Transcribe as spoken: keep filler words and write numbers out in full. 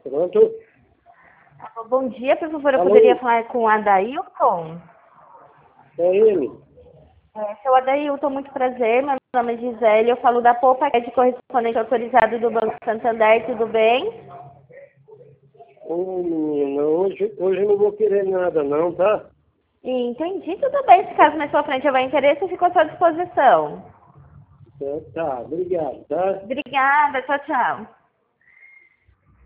Pronto? Bom dia, por favor, eu Alô? poderia falar com o Adailton? É ele. É, seu Adailton, muito prazer, meu nome é Gisele, eu falo da Poupa, que é de correspondente autorizado do Banco Santander, tudo bem? Ô, menina, hoje, hoje eu não vou querer nada não, tá? Entendi, tudo bem, se caso mais sua frente houver interesse, eu fico à sua disposição. É, tá, obrigado, tá? Obrigada, tchau, tchau.